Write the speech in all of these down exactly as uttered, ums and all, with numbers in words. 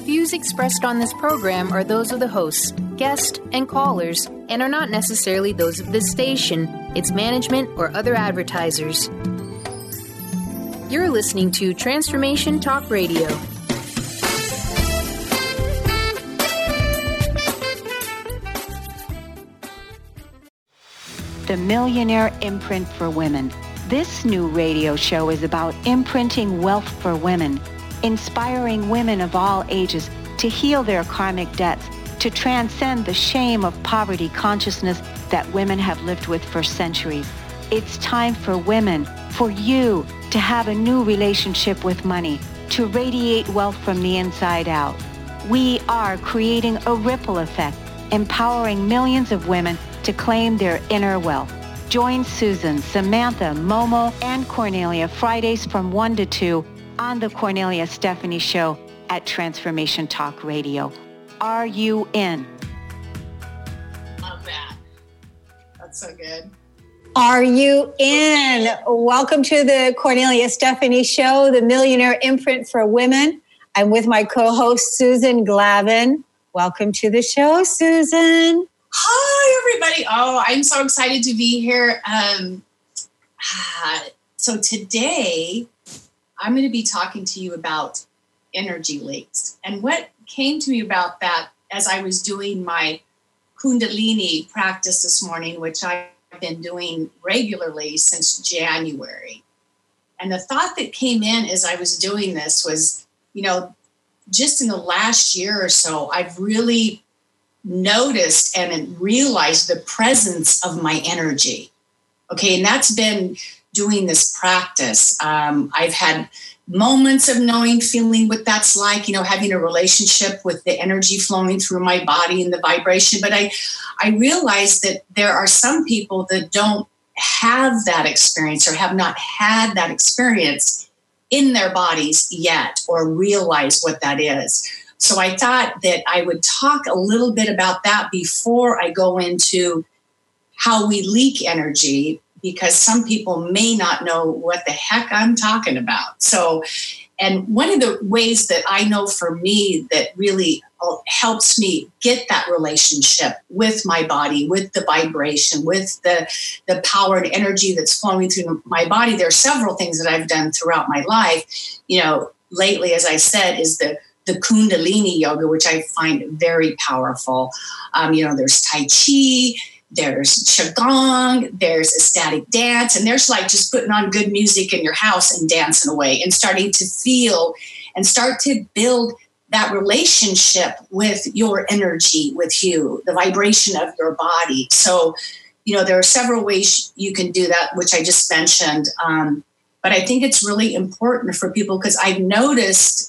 Views expressed on this program are those of the hosts, guests, and callers, and are not necessarily those of this station, its management, or other advertisers. You're listening to Transformation Talk Radio. The Millionaire Imprint for Women. This new radio show is about imprinting wealth for women, inspiring women of all ages to heal their karmic debts, to transcend the shame of poverty consciousness that women have lived with for centuries. It's time for women, for you, to have a new relationship with money, to radiate wealth from the inside out. We are creating a ripple effect, empowering millions of women to claim their inner wealth. Join Susan, Samantha, Momo, and Cornelia Fridays from one to two on the Cornelia Stephanie Show at Transformation Talk Radio. Are you in? Love that. That's so good. Are you in? Welcome to the Cornelia Stephanie Show, the Millionaire Imprint for Women. I'm with my co-host, Susan Glavin. Welcome to the show, Susan. Hi, everybody. Oh, I'm so excited to be here. Um, so today, I'm going to be talking to you about energy leaks. And what came to me about that as I was doing my Kundalini practice this morning, which I've been doing regularly since January. And the thought that came in as I was doing this was, you know, just in the last year or so, I've really noticed and realized the presence of my energy. Okay, and that's been doing this practice. Um, I've had moments of knowing, feeling what that's like, you know, having a relationship with the energy flowing through my body and the vibration. But I, I realized that there are some people that don't have that experience or have not had that experience in their bodies yet or realize what that is. So I thought that I would talk a little bit about that before I go into how we leak energy, because some people may not know what the heck I'm talking about. So, and one of the ways that I know for me that really helps me get that relationship with my body, with the vibration, with the, the power and energy that's flowing through my body, there are several things that I've done throughout my life. You know, lately, as I said, is the the Kundalini yoga, which I find very powerful. Um, you know, there's Tai Chi, there's Qigong, there's ecstatic dance, and there's like just putting on good music in your house and dancing away and starting to feel and start to build that relationship with your energy, with you, the vibration of your body. So, you know, there are several ways you can do that, which I just mentioned. Um, but I think it's really important for people because I've noticed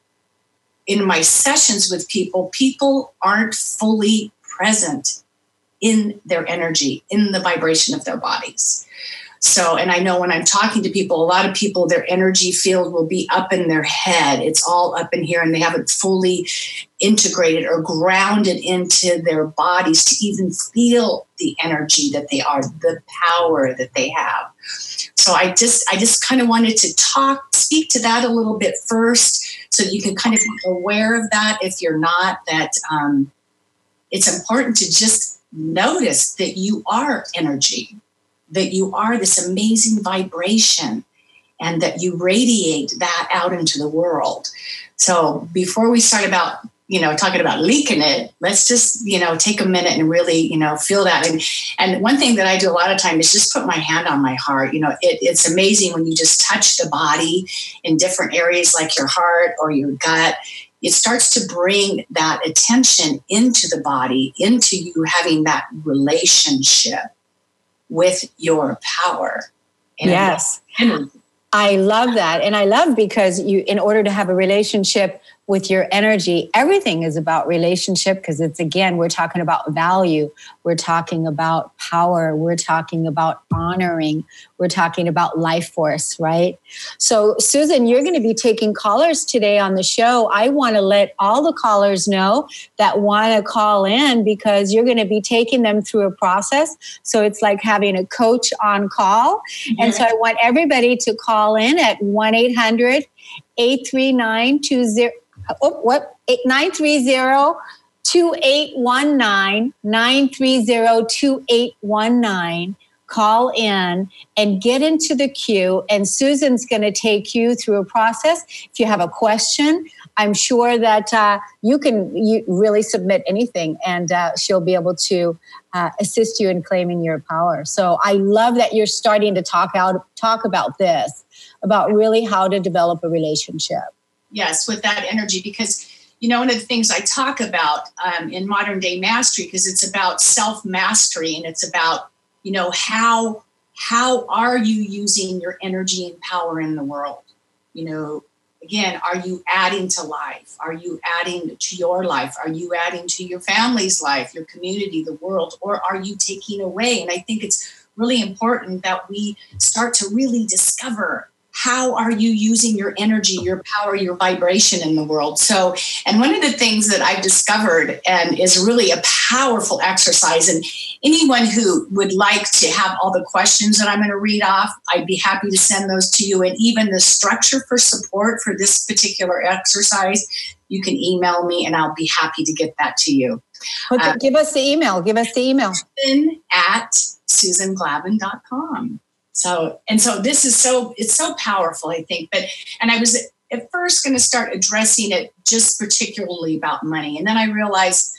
in my sessions with people, people aren't fully present in their energy, in the vibration of their bodies. So, and I know when I'm talking to people, a lot of people, their energy field will be up in their head. It's all up in here and they haven't fully integrated or grounded into their bodies to even feel the energy that they are, the power that they have. So I just, I just kind of wanted to talk, speak to that a little bit first, so you can kind of be aware of that if you're not, that um, it's important to just notice that you are energy, that you are this amazing vibration, and that you radiate that out into the world. So before we start about, you know, talking about leaking it, let's just, you know, take a minute and really, you know, feel that. And and one thing that I do a lot of time is just put my hand on my heart. You know, it, it's amazing when you just touch the body in different areas like your heart or your gut. It starts to bring that attention into the body, into you having that relationship with your power. And yes. energy. I love that. And I love because you, in order to have a relationship with your energy, everything is about relationship because it's, again, we're talking about value. We're talking about power. We're talking about honoring. We're talking about life force, right? So, Susan, you're going to be taking callers today on the show. I want to let all the callers know that want to call in because you're going to be taking them through a process. So it's like having a coach on call. Yeah. And so I want everybody to call in at one eight hundred eight three nine two zero. oh, what? nine three zero, two eight one nine, nine three zero, two eight one nine. Call in and get into the queue, and Susan's going to take you through a process. If you have a question, I'm sure that uh, you can you really submit anything, and uh, she'll be able to uh, assist you in claiming your power. So I love that you're starting to talk out talk about this, about really how to develop a relationship. Yes, with that energy, because you know, one of the things I talk about um, in modern day mastery, because it's about self-mastery, and it's about, you know, how how are you using your energy and power in the world? You know, again, are you adding to life? Are you adding to your life? Are you adding to your family's life, your community, the world, or are you taking away? And I think it's really important that we start to really discover, how are you using your energy, your power, your vibration in the world? So, and one of the things that I've discovered and is really a powerful exercise, and anyone who would like to have all the questions that I'm going to read off, I'd be happy to send those to you. And even the structure for support for this particular exercise, you can email me and I'll be happy to get that to you. Okay, uh, give us the email. Give us the email. Susan at susan glavin dot com. So, and so this is so, it's so powerful, I think. But, and I was at first going to start addressing it just particularly about money. And then I realized,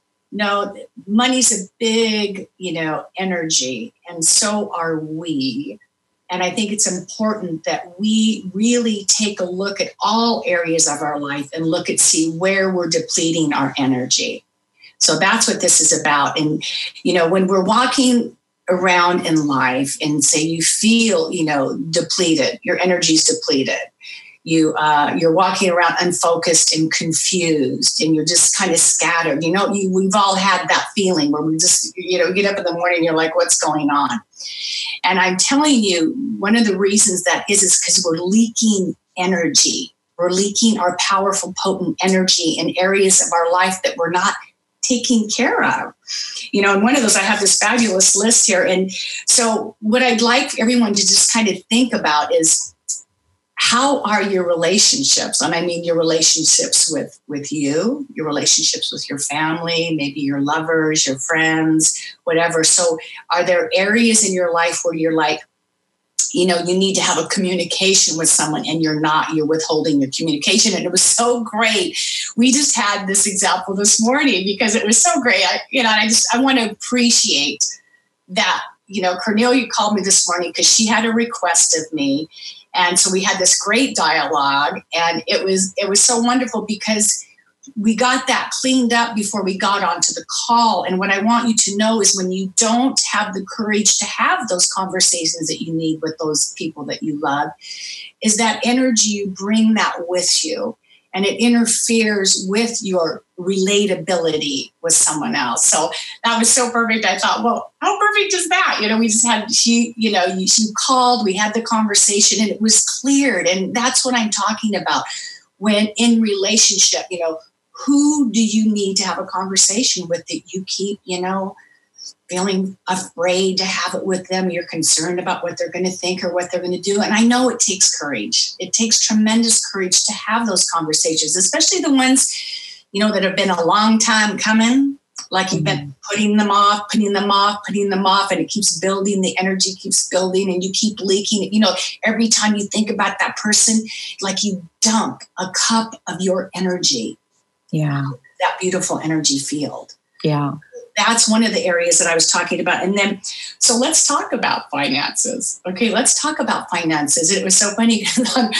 no, money's a big, you know, energy, and so are we. And I think it's important that we really take a look at all areas of our life and look at, see where we're depleting our energy. So that's what this is about. And, you know, when we're walking around in life and say you feel, you know, depleted, your energy's depleted, you uh, you're walking around unfocused and confused, and you're just kind of scattered. You know, you, we've all had that feeling where we just, you know, get up in the morning and you're like, what's going on? And I'm telling you, one of the reasons that is is because we're leaking energy. We're leaking our powerful, potent energy in areas of our life that we're not taking care of. You know, and one of those, I have this fabulous list here. And so what I'd like everyone to just kind of think about is, how are your relationships? And I mean your relationships with, with you, your relationships with your family, maybe your lovers, your friends, whatever. So are there areas in your life where you're like, you know, you need to have a communication with someone and you're not, you're withholding your communication? And it was so great. We just had this example this morning because it was so great. I, you know, and I just, I want to appreciate that. You know, Cornelia called me this morning because she had a request of me. And so we had this great dialogue, and it was, it was so wonderful because we got that cleaned up before we got onto the call. And what I want you to know is, when you don't have the courage to have those conversations that you need with those people that you love, is that energy, you bring that with you, and it interferes with your relatability with someone else. So that was so perfect. I thought, well, how perfect is that? You know, we just had, she, you know, she called, we had the conversation, and it was cleared. And that's what I'm talking about when in relationship. You know, who do you need to have a conversation with that you keep, you know, feeling afraid to have it with them? You're concerned about what they're going to think or what they're going to do. And I know it takes courage. It takes tremendous courage to have those conversations, especially the ones, you know, that have been a long time coming. Like you've been putting them off, putting them off, putting them off, and it keeps building. The energy keeps building, and you keep leaking it. You know, every time you think about that person, like you dump a cup of your energy. Yeah. That beautiful energy field. Yeah. That's one of the areas that I was talking about. And then, so let's talk about finances. Okay, let's talk about finances. It was so funny on,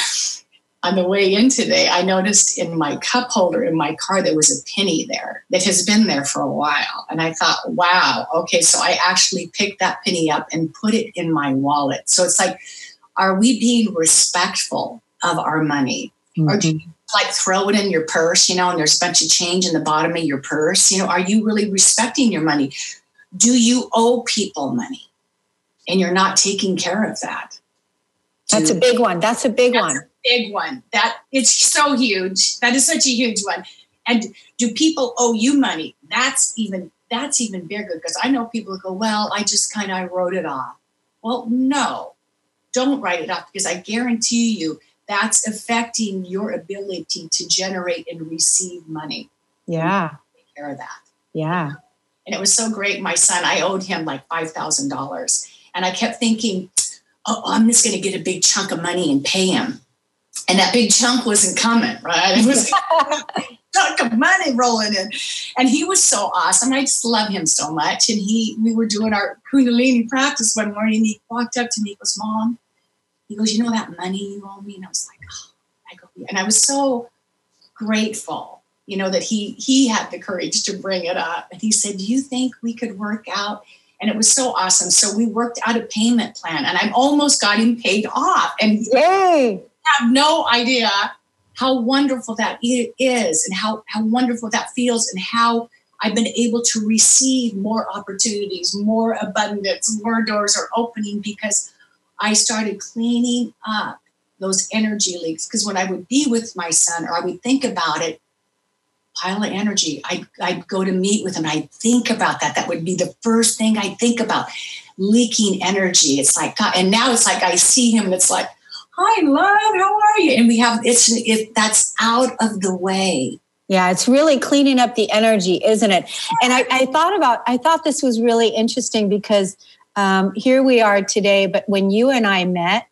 on the way in today, I noticed in my cup holder in my car, there was a penny there that has been there for a while. And I thought, wow, okay, so I actually picked that penny up and put it in my wallet. So it's like, are we being respectful of our money? Mm-hmm. Or do you like throw it in your purse, you know, and there's a bunch of change in the bottom of your purse? You know, are you really respecting your money? Do you owe people money and you're not taking care of that? That's do, a big one. That's a big that's one. A big one. That it's so huge. That is such a huge one. And do people owe you money? That's even, that's even bigger, because I know people who go, well, I just kind of wrote it off. Well, no, don't write it off, because I guarantee you that's affecting your ability to generate and receive money. Yeah. Take care of that. Yeah. And it was so great. My son, I owed him like five thousand dollars. And I kept thinking, oh, I'm just going to get a big chunk of money and pay him. And that big chunk wasn't coming, right? It was a big chunk of money rolling in. And he was so awesome. I just love him so much. And he, we were doing our Kundalini practice one morning. He walked up to me, he goes, Mom, he goes, you know that money you owe me? And I was like, oh, I go, yeah. And I was so grateful, you know, that he he had the courage to bring it up. And he said, do you think we could work out? And it was so awesome. So we worked out a payment plan, and I almost got him paid off. And yay! I have no idea how wonderful that is, and how, how wonderful that feels, and how I've been able to receive more opportunities, more abundance, more doors are opening because I started cleaning up those energy leaks. Because when I would be with my son, or I would think about it, pile of energy, I'd, I'd go to meet with him. I'd think about that. That would be the first thing I'd think about, leaking energy. It's like, God, and now it's like I see him and it's like, hi, love, how are you? And we have, it's it, that's out of the way. Yeah, it's really cleaning up the energy, isn't it? And I, I thought about, I thought this was really interesting because um, here we are today, but when you and I met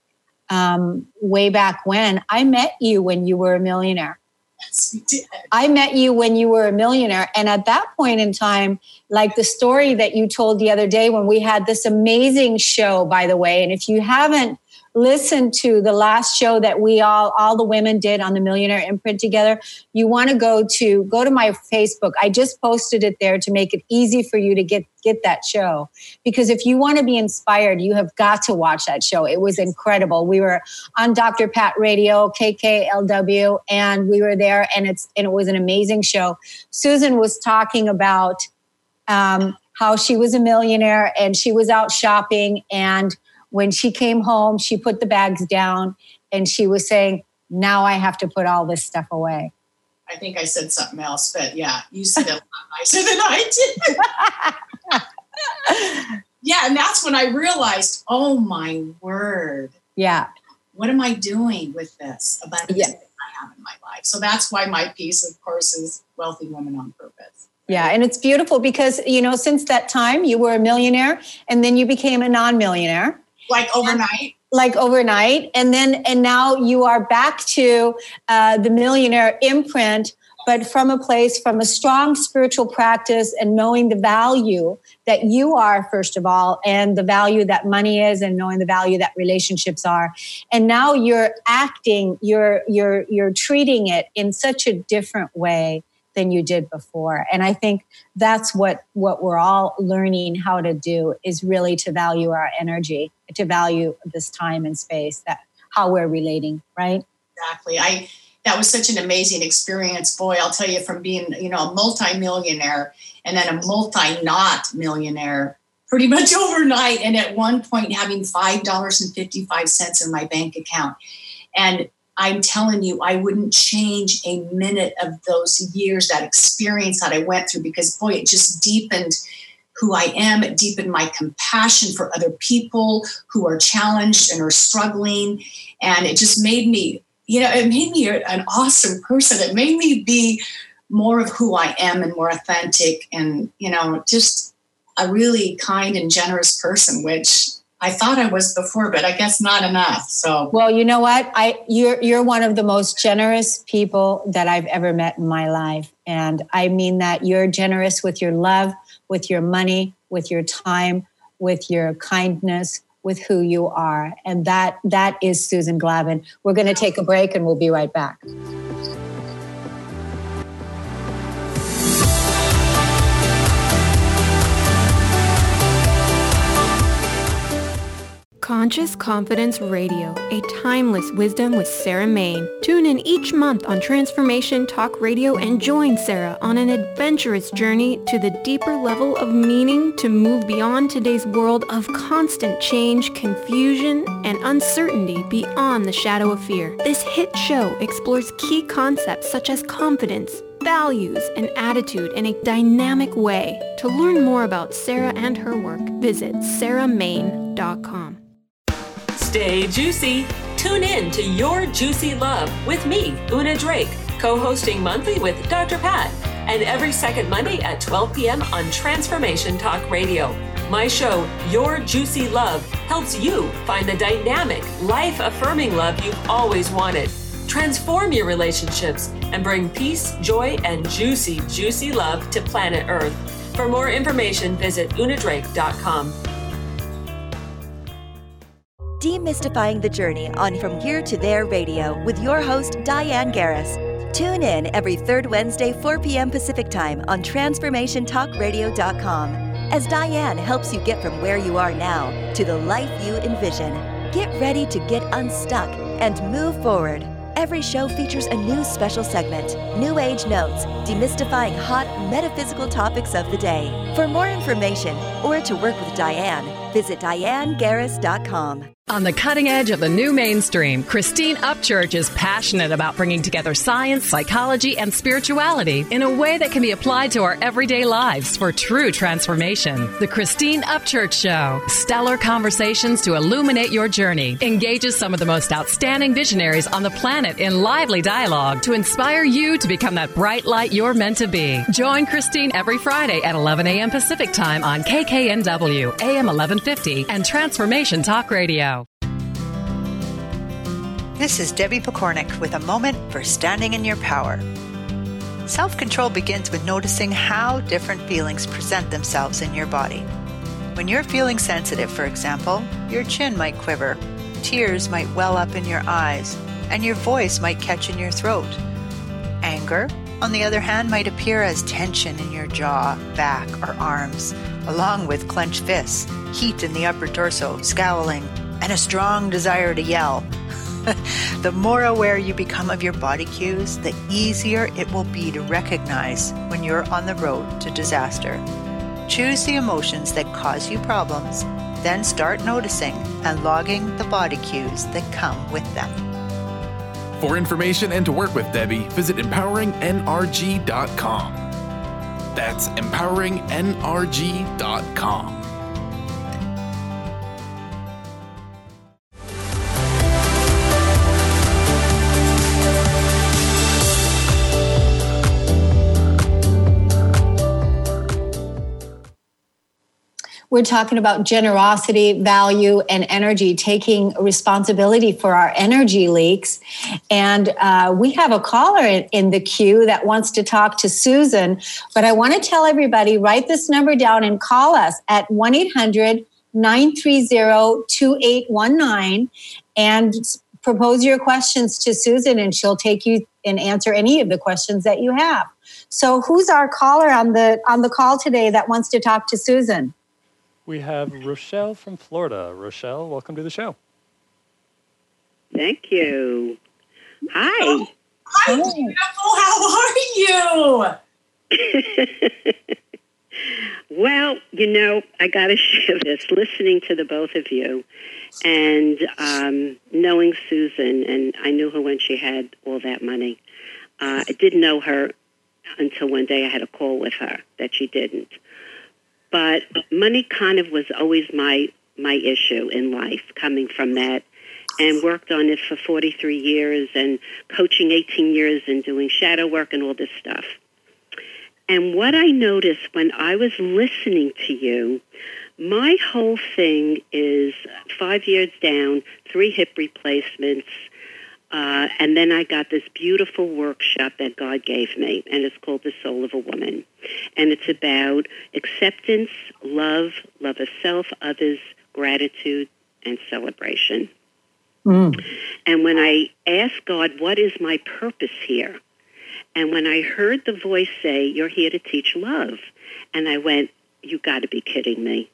um, way back when, I met you when you were a millionaire. Yes, we did. I met you when you were a millionaire. And at that point in time, like the story that you told the other day when we had this amazing show, by the way, and if you haven't listen to the last show that we all, all the women did on the Millionaire Imprint together, you want to go to, go to my Facebook. I just posted it there to make it easy for you to get, get that show. Because if you want to be inspired, you have got to watch that show. It was incredible. We were on Doctor Pat Radio, K K L W, and we were there, and it's, and it was an amazing show. Susan was talking about um, how she was a millionaire and she was out shopping, and when she came home, she put the bags down and she was saying, now I have to put all this stuff away. I think I said something else, but yeah, you said it a lot nicer than I did. Yeah, and that's when I realized, oh my word. Yeah. What am I doing with this abundance yeah. that I have in my life? So that's why my piece, of course, is Wealthy Women on Purpose. Yeah, and it's beautiful because, you know, since that time you were a millionaire and then you became a non-millionaire. Like overnight? Like overnight. And then, and now you are back to uh, the Millionaire Imprint, but from a place, from a strong spiritual practice and knowing the value that you are, first of all, and the value that money is, and knowing the value that relationships are. And now you're acting, you're, you're, you're treating it in such a different way than you did before. And I think that's what, what we're all learning how to do, is really to value our energy, to value this time and space, that how we're relating, right? Exactly. I, that was such an amazing experience. Boy, I'll tell you, from being, you know, a multi-millionaire and then a multi-not millionaire pretty much overnight. And at one point having five dollars and fifty-five cents in my bank account. And I'm telling you, I wouldn't change a minute of those years, that experience that I went through, because boy, it just deepened who I am. It deepened my compassion for other people who are challenged and are struggling. And it just made me, you know, it made me an awesome person. It made me be more of who I am and more authentic and, you know, just a really kind and generous person, which I thought I was before, but I guess not enough. So, well, you know what? I you're you're one of the most generous people that I've ever met in my life, and I mean that. You're generous with your love, with your money, with your time, with your kindness, with who you are, and that that is Susan Glavin. We're going to take a break, and we'll be right back. Conscious Confidence Radio, a timeless wisdom with Sarah Main. Tune in each month on Transformation Talk Radio and join Sarah on an adventurous journey to the deeper level of meaning to move beyond today's world of constant change, confusion, and uncertainty beyond the shadow of fear. This hit show explores key concepts such as confidence, values, and attitude in a dynamic way. To learn more about Sarah and her work, visit sarah main dot com. Stay juicy. Tune in to Your Juicy Love with me, Una Drake, co-hosting monthly with Doctor Pat, and every second Monday at twelve p.m. on Transformation Talk Radio. My show, Your Juicy Love, helps you find the dynamic, life-affirming love you've always wanted. Transform your relationships and bring peace, joy, and juicy, juicy love to planet Earth. For more information, visit una drake dot com. Demystifying the Journey on From Here to There Radio with your host, Diane Garris. Tune in every third Wednesday, four p.m. Pacific Time on transformation talk radio dot com as Diane helps you get from where you are now to the life you envision. Get ready to get unstuck and move forward. Every show features a new special segment, New Age Notes, demystifying hot metaphysical topics of the day. For more information or to work with Diane, visit diane garris dot com. On the cutting edge of the new mainstream, Christine Upchurch is passionate about bringing together science, psychology, and spirituality in a way that can be applied to our everyday lives for true transformation. The Christine Upchurch Show, stellar conversations to illuminate your journey, engages some of the most outstanding visionaries on the planet in lively dialogue to inspire you to become that bright light you're meant to be. Join Christine every Friday at eleven a.m. Pacific Time on K K N W, A M eleven fifty, and Transformation Talk Radio. This is Debbie Pokornik with a moment for standing in your power. Self-control begins with noticing how different feelings present themselves in your body. When you're feeling sensitive, for example, your chin might quiver, tears might well up in your eyes, and your voice might catch in your throat. Anger, on the other hand, might appear as tension in your jaw, back, or arms, along with clenched fists, heat in the upper torso, scowling, and a strong desire to yell. The more aware you become of your body cues, the easier it will be to recognize when you're on the road to disaster. Choose the emotions that cause you problems, then start noticing and logging the body cues that come with them. For information and to work with Debbie, visit empowering n r g dot com. That's empowering n r g dot com. We're talking about generosity, value, and energy, taking responsibility for our energy leaks. And uh, we have a caller in, in the queue that wants to talk to Susan. But I want to tell everybody, write this number down and call us at one eight hundred nine three zero two eight one nine and propose your questions to Susan, and she'll take you and answer any of the questions that you have. So who's our caller on the on the call today that wants to talk to Susan? We have Rochelle from Florida. Rochelle, welcome to the show. Thank you. Hi. Oh, hi, beautiful. How are you? Well, you know, I got to share this. Listening to the both of you and um, knowing Susan, and I knew her when she had all that money. Uh, I didn't know her until one day I had a call with her that she didn't. But money kind of was always my my issue in life, coming from that, and worked on it for forty-three years and coaching eighteen years and doing shadow work and all this stuff. And what I noticed when I was listening to you, my whole thing is five years down, three hip replacements, uh, and then I got this beautiful workshop that God gave me, and it's called The Soul of a Woman. And it's about acceptance, love, love of self, others, gratitude, and celebration. Mm. And when I asked God, what is my purpose here? And when I heard the voice say, you're here to teach love, and I went, you got to be kidding me.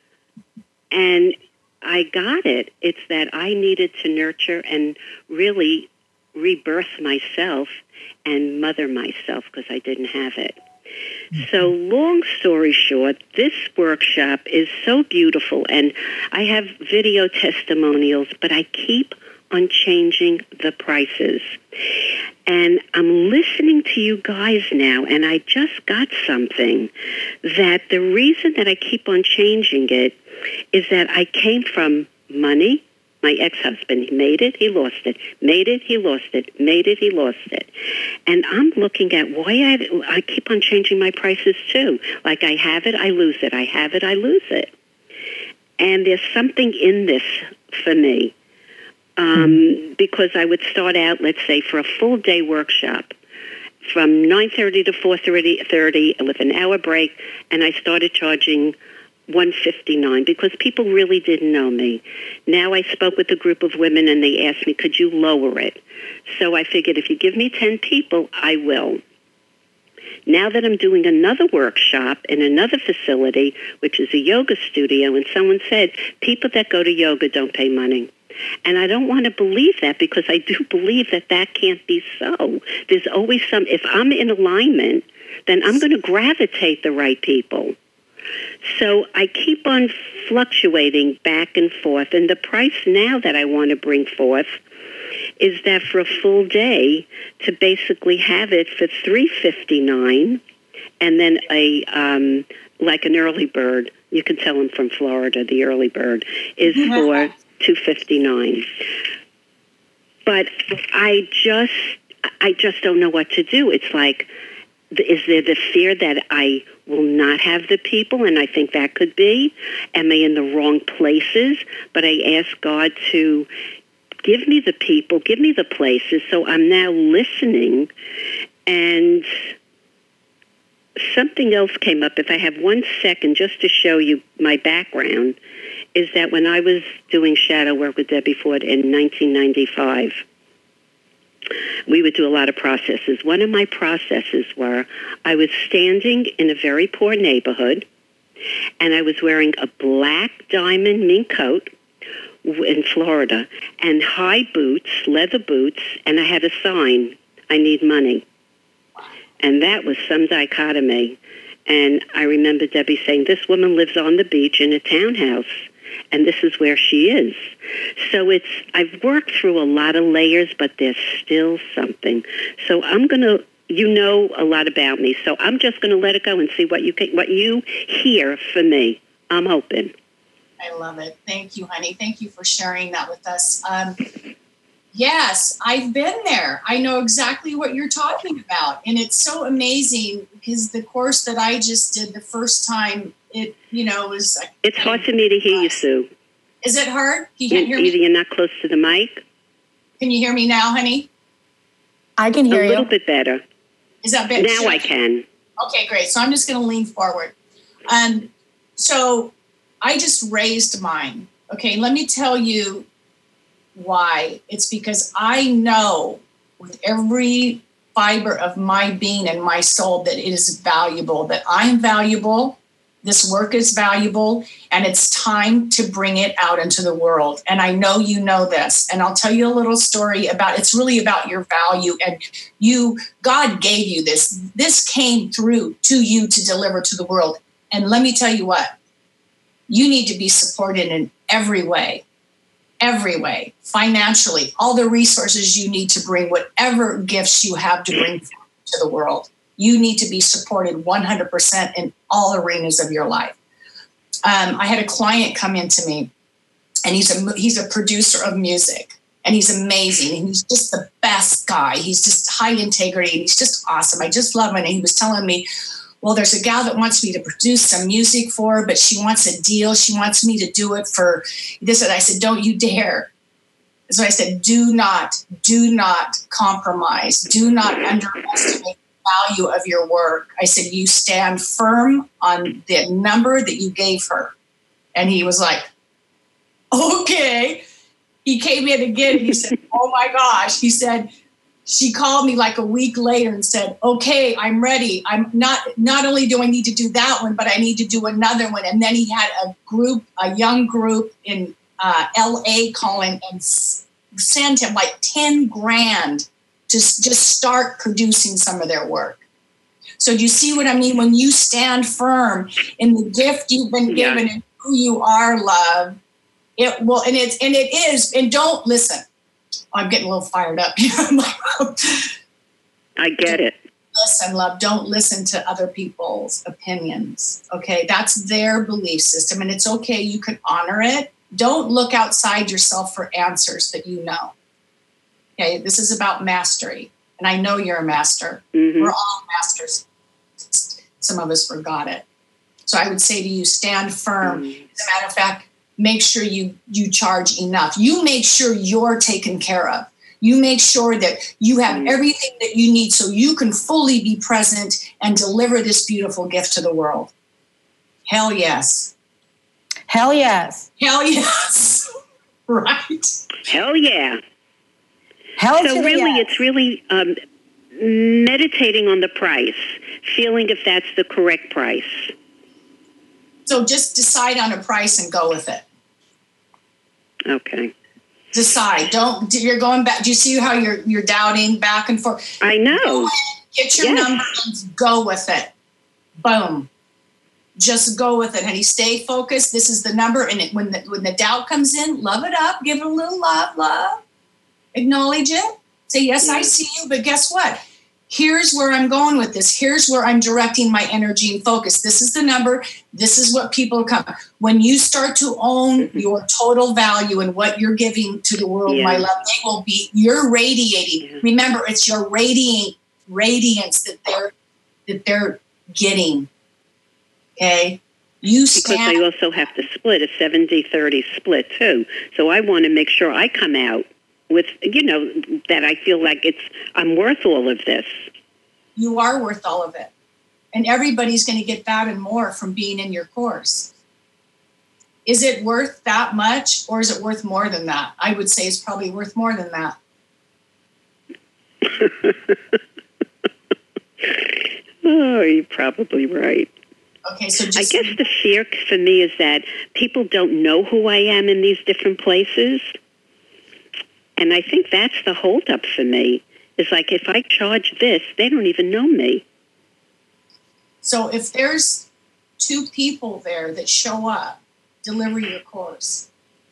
And I got it. It's that I needed to nurture and really rebirth myself and mother myself because I didn't have it. So long story short, this workshop is so beautiful, and I have video testimonials, but I keep on changing the prices. And I'm listening to you guys now, and I just got something that the reason that I keep on changing it is that I came from money, my ex-husband. He made it, he lost it. Made it, he lost it. Made it, he lost it. And I'm looking at why I, I keep on changing my prices too. Like I have it, I lose it. I have it, I lose it. And there's something in this for me. Um, because I would start out, let's say, for a full day workshop from nine thirty to four thirty with an hour break, and I started charging one fifty-nine because people really didn't know me. Now I spoke with a group of women, and they asked me, could you lower it? So I figured if you give me ten people, I will. Now that I'm doing another workshop in another facility, which is a yoga studio, and someone said, people that go to yoga don't pay money. And I don't want to believe that because I do believe that that can't be so. There's always some, if I'm in alignment, then I'm going to gravitate the right people. So I keep on fluctuating back and forth. And the price now that I want to bring forth is that for a full day to basically have it for three fifty-nine and then a um, like an early bird. You can tell I'm from Florida. The early bird is for two fifty-nine. But I just I just don't know what to do. It's like, is there the fear that I will not have the people? And I think that could be. Am I in the wrong places? But I ask God to give me the people, give me the places. So I'm now listening. And something else came up. If I have one second just to show you my background, is that when I was doing shadow work with Debbie Ford in nineteen ninety-five, we would do a lot of processes. One of my processes were I was standing in a very poor neighborhood, and I was wearing a black diamond mink coat in Florida and high boots, leather boots, and I had a sign, I need money. And that was some dichotomy. And I remember Debbie saying, this woman lives on the beach in a townhouse, and this is where she is. So it's, I've worked through a lot of layers, but there's still something. So I'm going to, you know a lot about me, so I'm just going to let it go and see what you can, what you hear for me. I'm open. I love it. Thank you, honey. Thank you for sharing that with us. Um, yes, I've been there. I know exactly what you're talking about. And it's so amazing because the course that I just did the first time, it, you know, was... It's hard for me to hear you, Sue. Is it hard? You can't hear me? Either you're not close to the mic. Can you hear me now, honey? I can hear you. A little bit better. Is that better? Now I can. Okay, great. So I'm just going to lean forward. Um, so I just raised mine. Okay, let me tell you why. It's because I know with every fiber of my being and my soul that it is valuable, that I'm valuable, this work is valuable, and it's time to bring it out into the world. And I know you know this. And I'll tell you a little story about, it's really about your value. And you, God gave you this. This came through to you to deliver to the world. And let me tell you what, you need to be supported in every way, every way, financially, all the resources you need to bring whatever gifts you have to bring to the world. You need to be supported one hundred percent in all arenas of your life. Um, I had a client come into me, and he's a he's a producer of music, and he's amazing, and he's just the best guy. He's just high integrity, and he's just awesome. I just love him. And he was telling me, well, there's a gal that wants me to produce some music for her, but she wants a deal. She wants me to do it for this. And I said, don't you dare. So I said, do not, do not compromise. Do not underestimate the value of your work. I said, you stand firm on the number that you gave her. And he was like, okay. He came in again and he said, oh my gosh. He said, she called me like a week later and said, okay, I'm ready. I'm not, not only do I need to do that one, but I need to do another one. And then he had a group, a young group in uh, L A calling and s- send him like ten grand to s- just start producing some of their work. So do you see what I mean? When you stand firm in the gift you've been given yeah. and who you are, love, it will, and it's, and it is, and don't listen. I'm getting a little fired up. I get it. Listen, love, don't listen to other people's opinions. Okay. That's their belief system. And it's okay. You can honor it. Don't look outside yourself for answers that you know. Okay, this is about mastery. And I know you're a master. Mm-hmm. We're all masters. Some of us forgot it. So I would say to you, stand firm. Mm-hmm. As a matter of fact, make sure you, you charge enough. You make sure you're taken care of. You make sure that you have mm-hmm. everything that you need so you can fully be present and deliver this beautiful gift to the world. Hell yes. Hell yes. Hell yes. Right. Hell yeah. Hell so really, yes. it's really um, meditating on the price, feeling if that's the correct price. So just decide on a price and go with it. Okay. Decide. Don't. You're going back. Do you see how you're you're doubting back and forth? I know. Go ahead, get your yes. number and go with it. Boom. Just go with it, honey. Stay focused. This is the number, and it, when the when the doubt comes in, love it up. Give it a little love, love. Acknowledge it. Say, yes, I see you. But guess what? Here's where I'm going with this. Here's where I'm directing my energy and focus. This is the number. This is what people come. When you start to own mm-hmm. your total value and what you're giving to the world, yeah. my love, they will be, you're radiating. Yeah. Remember, it's your radiant radiance that they're that they're getting. Okay? You stand. Because I also have to split a seventy thirty split too. So I want to make sure I come out with, you know, that I feel like it's, I'm worth all of this. You are worth all of it. And everybody's going to get that and more from being in your course. Is it worth that much or is it worth more than that? I would say it's probably worth more than that. Oh, you're probably right. Okay, so just I guess the fear for me is that people don't know who I am in these different places. And I think that's the holdup for me. It's like if I charge this, they don't even know me. So if there's two people there that show up, deliver your course.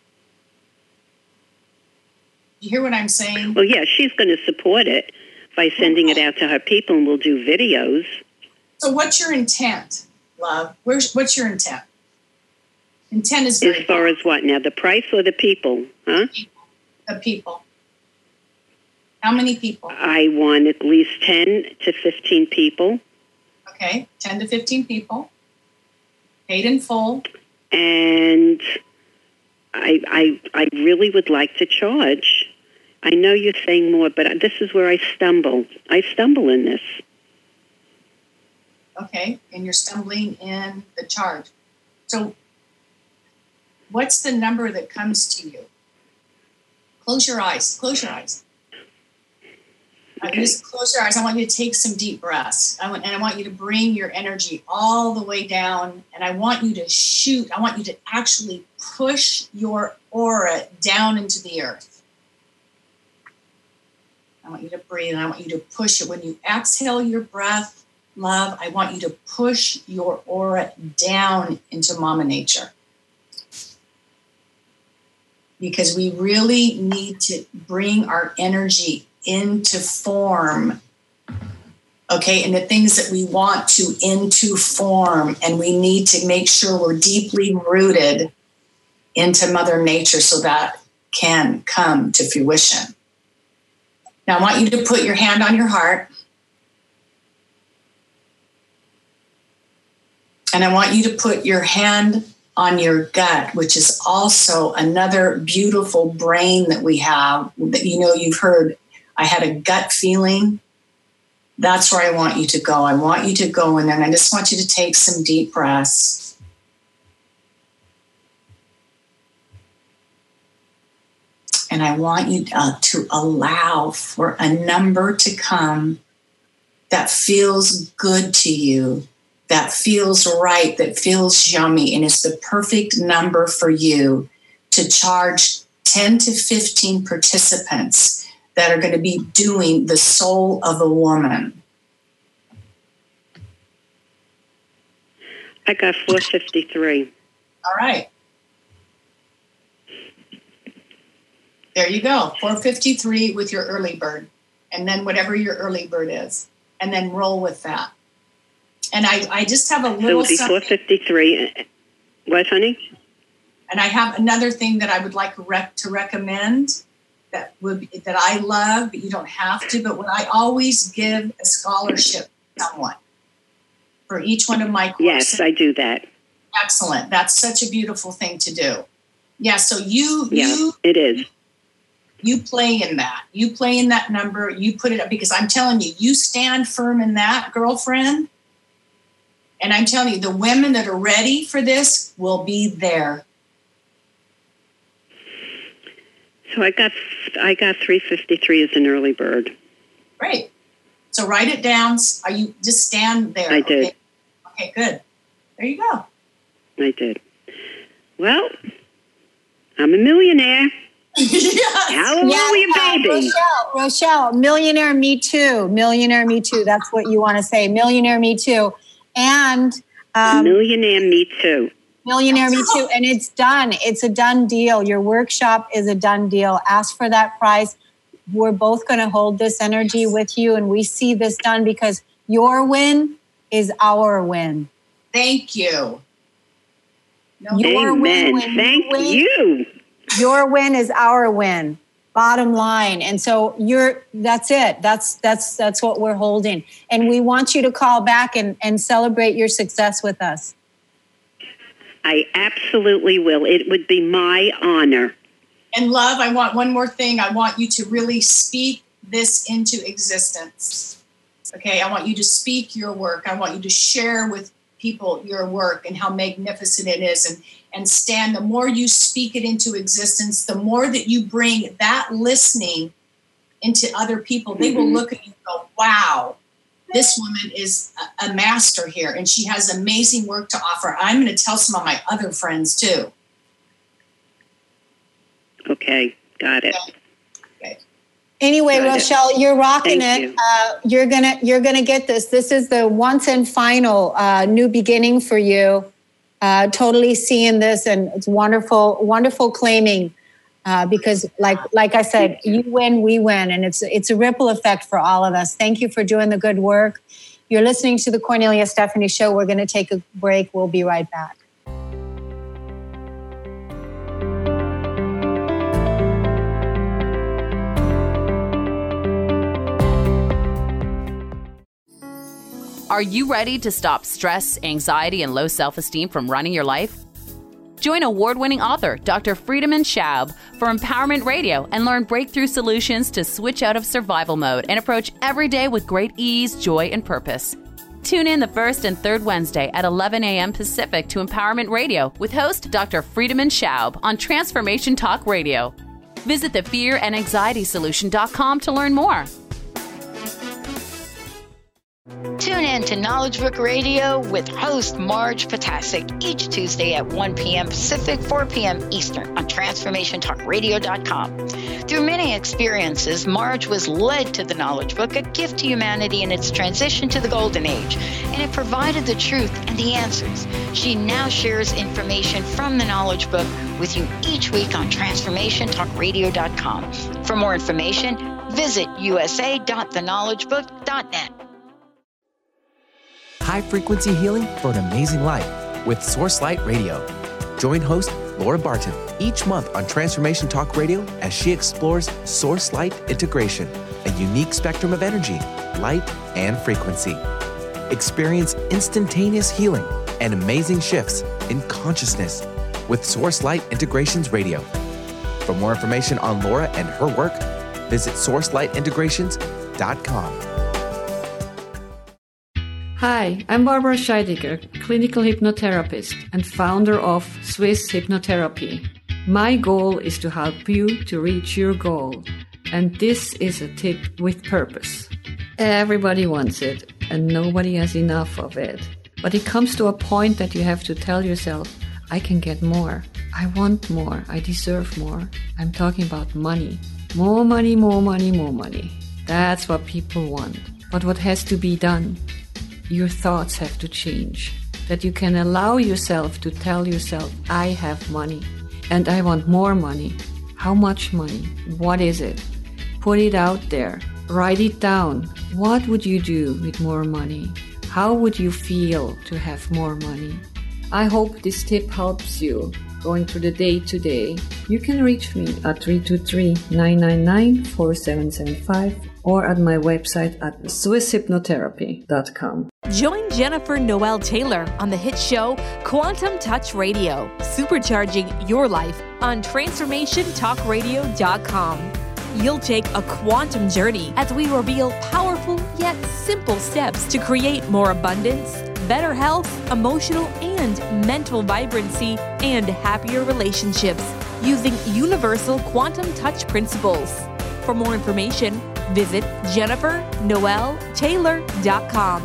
You hear what I'm saying? Well, yeah, she's going to support it by sending it out to her people, and we'll do videos. So what's your intent, love? Where's what's your intent? Intent is very as far as what now? The price or the people? Huh? The people. How many people? I want at least ten to fifteen people. Okay, ten to fifteen people. Paid in full. And I, I, I really would like to charge. I know you're saying more, but this is where I stumble. I stumble in this. Okay, and you're stumbling in the charge. So what's the number that comes to you? Close your eyes. Close your eyes. Okay. Just close your eyes. I want you to take some deep breaths. I want, and I want you to bring your energy all the way down. And I want you to shoot. I want you to actually push your aura down into the earth. I want you to breathe. And I want you to push it. When you exhale your breath, love, I want you to push your aura down into Mama Nature. Because we really need to bring our energy into form, okay, and the things that we want to into form, and we need to make sure we're deeply rooted into Mother Nature so that can come to fruition. Now I want you to put your hand on your heart, and I want you to put your hand on your gut, which is also another beautiful brain that we have that, you know, you've heard, I had a gut feeling. That's where I want you to go. I want you to go in there, and I just want you to take some deep breaths. And I want you uh, to allow for a number to come that feels good to you, that feels right, that feels yummy, and it's the perfect number for you to charge ten to fifteen participants that are going to be doing the soul of a woman. I got four fifty-three. All right. There you go, four fifty-three with your early bird, and then whatever your early bird is, and then roll with that. And I, I just have a little... So it would be four fifty-three. What, honey? And I have another thing that I would like rec- to recommend that would be, that I love, but you don't have to. But when I always give a scholarship to someone for each one of my courses. Yes, I do that. Excellent. That's such a beautiful thing to do. Yeah. So you, yeah, you, it is. You play in that. You play in that number. You put it up because I'm telling you, you stand firm in that, girlfriend. And I'm telling you, the women that are ready for this will be there. So I got I got three fifty-three as an early bird. Great. So write it down. Are you just stand there? I did. Okay, okay, good. There you go. I did. Well, I'm a millionaire. Yes. Hallelujah, yes, baby. Rochelle, Rochelle, millionaire me too. Millionaire me too. That's what you want to say. Millionaire me too. And um, millionaire me too. Millionaire me too. And it's done. It's a done deal. Your workshop is a done deal. Ask for that price. We're both going to hold this energy with you. And we see this done because your win is our win. Thank you. No, your Amen. Win, win, Thank win, you. Your win is our win. Bottom line. And so you're, that's it. That's, that's, that's what we're holding. And we want you to call back and, and celebrate your success with us. I absolutely will. It would be my honor. And love, I want one more thing. I want you to really speak this into existence. Okay. I want you to speak your work. I want you to share with people your work and how magnificent it is. And, and Stan, the more you speak it into existence, the more that you bring that listening into other people, they mm-hmm. will look at you and go, wow, this woman is a, a master here and she has amazing work to offer. I'm going to tell some of my other friends too. Okay, got it. Okay. Okay. Anyway, got Rochelle, it. You're rocking Thank it. You. Uh, you're gonna you're gonna get this. This is the once and final uh, new beginning for you. Uh, totally seeing this, and it's wonderful, wonderful claiming. Uh, because, like like I said, you win, we win, and it's it's a ripple effect for all of us. Thank you for doing the good work. You're listening to the Cornelia Stephanie Show. We're going to take a break. We'll be right back. Are you ready to stop stress, anxiety, and low self-esteem from running your life? Join award-winning author Doctor Friedemann Schaub for Empowerment Radio and learn breakthrough solutions to switch out of survival mode and approach every day with great ease, joy, and purpose. Tune in the first and third Wednesday at eleven a.m. Pacific to Empowerment Radio with host Doctor Friedemann Schaub on Transformation Talk Radio. Visit the fear and anxiety solution dot com to learn more. Tune in to Knowledge Book Radio with host Marge Potasic each Tuesday at one p.m. Pacific, four p.m. Eastern on Transformation Talk Radio dot com. Through many experiences, Marge was led to the Knowledge Book, a gift to humanity in its transition to the Golden Age, and it provided the truth and the answers. She now shares information from the Knowledge Book with you each week on Transformation Talk Radio dot com. For more information, visit u s a dot the knowledge book dot net. High-frequency healing for an amazing life with Source Light Radio. Join host Laura Barton each month on Transformation Talk Radio as she explores Source Light integration, a unique spectrum of energy, light, and frequency. Experience instantaneous healing and amazing shifts in consciousness with Source Light Integrations Radio. For more information on Laura and her work, visit source light integrations dot com. Hi, I'm Barbara Scheidegger, clinical hypnotherapist and founder of Swiss Hypnotherapy. My goal is to help you to reach your goal, and this is a tip with purpose. Everybody wants it, and nobody has enough of it. But it comes to a point that you have to tell yourself, I can get more. I want more. I deserve more. I'm talking about money. More money, more money, more money. That's what people want. But what has to be done? Your thoughts have to change. That you can allow yourself to tell yourself, I have money and I want more money. How much money? What is it? Put it out there. Write it down. What would you do with more money? How would you feel to have more money? I hope this tip helps you going through the day today. You can reach me at three two three, nine nine nine, four seven seven five or at my website at swiss hypnotherapy dot com. Join Jennifer Noel Taylor on the hit show Quantum Touch Radio, supercharging your life on transformation talk radio dot com. You'll take a quantum journey as we reveal powerful yet simple steps to create more abundance, better health, emotional and mental vibrancy, and happier relationships using universal quantum touch principles. For more information, visit jennifer noel taylor dot com.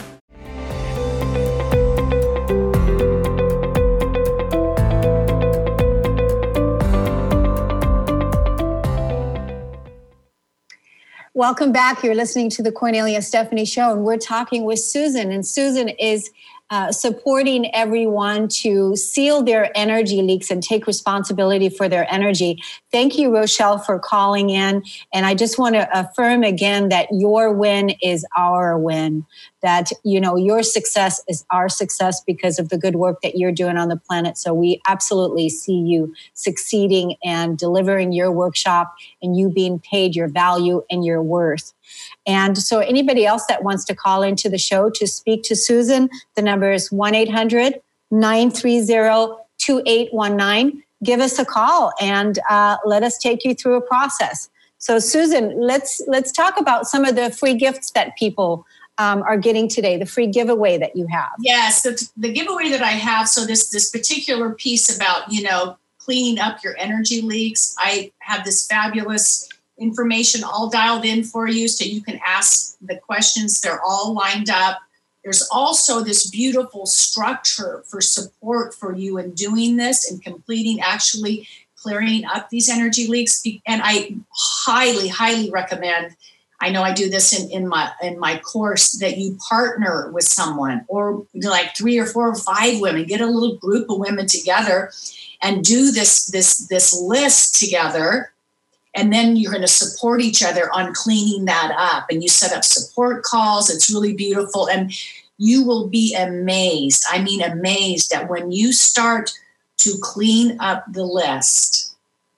Welcome back. You're listening to the Cornelia Stephanie Show, and we're talking with Susan. And Susan is uh, supporting everyone to seal their energy leaks and take responsibility for their energy. Thank you, Rochelle, for calling in. And I just want to affirm again that your win is our win. That, you know, your success is our success because of the good work that you're doing on the planet. So we absolutely see you succeeding and delivering your workshop and you being paid your value and your worth. And so anybody else that wants to call into the show to speak to Susan, the number is one eight hundred, nine three zero, two eight one nine. Give us a call and uh, let us take you through a process. So Susan, let's let's talk about some of the free gifts that people um, are getting today, the free giveaway that you have. Yes, the, the giveaway that I have. So this this particular piece about, you know, cleaning up your energy leaks. I have this fabulous information all dialed in for you so you can ask the questions. They're all lined up. There's also this beautiful structure for support for you in doing this and completing, actually clearing up these energy leaks. And I highly, highly recommend, I know I do this in, in my in my course, that you partner with someone or like three or four or five women, get a little group of women together and do this, this, this list together. And then you're going to support each other on cleaning that up. And you set up support calls. It's really beautiful. And you will be amazed. I mean, amazed that when you start to clean up the list,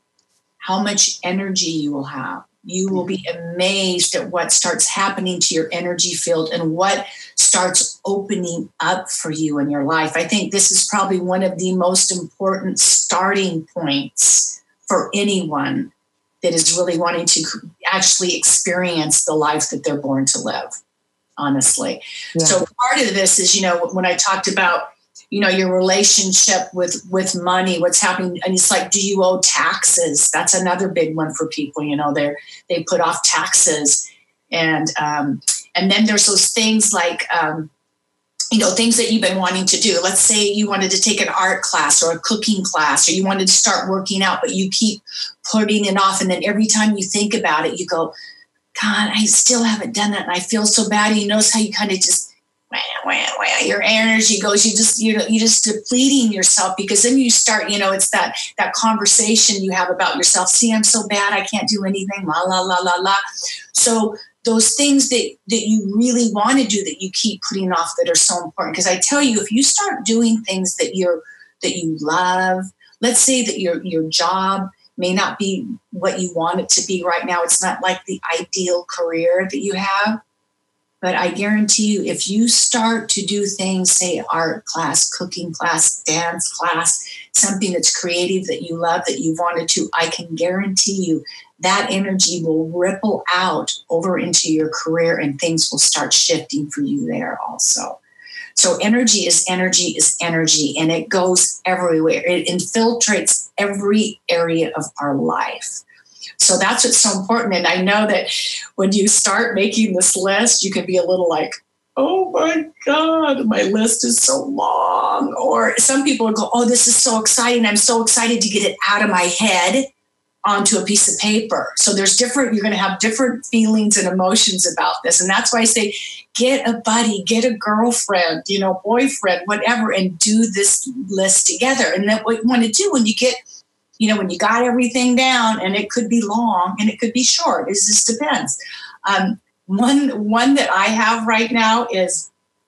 how much energy you will have. You will be amazed at what starts happening to your energy field and what starts opening up for you in your life. I think this is probably one of the most important starting points for anyone that is really wanting to actually experience the life that they're born to live, honestly. Yeah. So part of this is, you know, when I talked about, you know, your relationship with, with money, what's happening, and it's like, do you owe taxes? That's another big one for people, you know, they're, they put off taxes. And, um, and then there's those things like, um, you know, things that you've been wanting to do. Let's say you wanted to take an art class or a cooking class, or you wanted to start working out, but you keep putting it off. And then every time you think about it, you go, God, I still haven't done that. And I feel so bad. And you notice how you kind of just, wah, wah, wah, your energy goes, you just, you know, you just depleting yourself, because then you start, you know, it's that, that conversation you have about yourself. See, I'm so bad. I can't do anything. La, la, la, la, la. So those things that, that you really want to do that you keep putting off that are so important. Because I tell you, if you start doing things that you're that you love, let's say that your your job may not be what you want it to be right now. It's not like the ideal career that you have. But I guarantee you, if you start to do things, say art class, cooking class, dance class, something that's creative that you love, that you wanted to, I can guarantee you that energy will ripple out over into your career and things will start shifting for you there also. So energy is energy is energy, and it goes everywhere. It infiltrates every area of our life. So that's what's so important. And I know that when you start making this list, you can be a little like, oh my God, my list is so long. Or some people will go, oh, this is so exciting. I'm so excited to get it out of my head onto a piece of paper. So there's different, you're going to have different feelings and emotions about this. And that's why I say, get a buddy, get a girlfriend, you know, boyfriend, whatever, and do this list together. And then what you want to do when you get, you know, when you got everything down, and it could be long and it could be short, it just depends. Um, one, one that I have right now is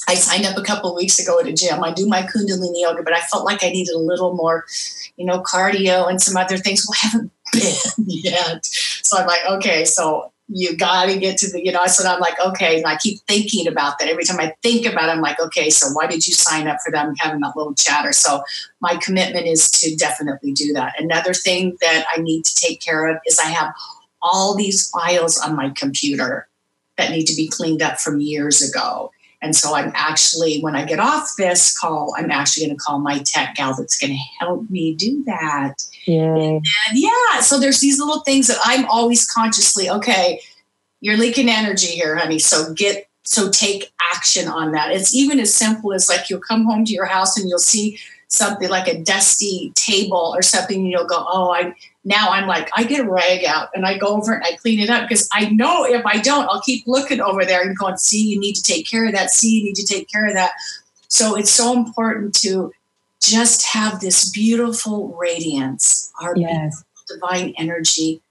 I signed up a couple of weeks ago at a gym. I do my Kundalini yoga, but I felt like I needed a little more, you know, cardio and some other things. Well, I haven't been yet. So I'm like, okay, so you got to get to the, you know, so I'm like, okay. And I keep thinking about that. Every time I think about it, I'm like, okay, so why did you sign up for that? I'm having that little chatter. So my commitment is to definitely do that. Another thing that I need to take care of is I have all these files on my computer that need to be cleaned up from years ago. And so I'm actually, when I get off this call, I'm actually going to call my tech gal that's going to help me do that. Yeah. And yeah, so there's these little things that I'm always consciously, okay, you're leaking energy here, honey. So get, so take action on that. It's even as simple as like, you'll come home to your house and you'll see something like a dusty table or something. And you'll go, oh, I, now I'm like, I get a rag out and I go over and I clean it up because I know if I don't, I'll keep looking over there and going, see, you need to take care of that. See, you need to take care of that. So it's so important to just have this beautiful radiance, our yes. beautiful divine energy,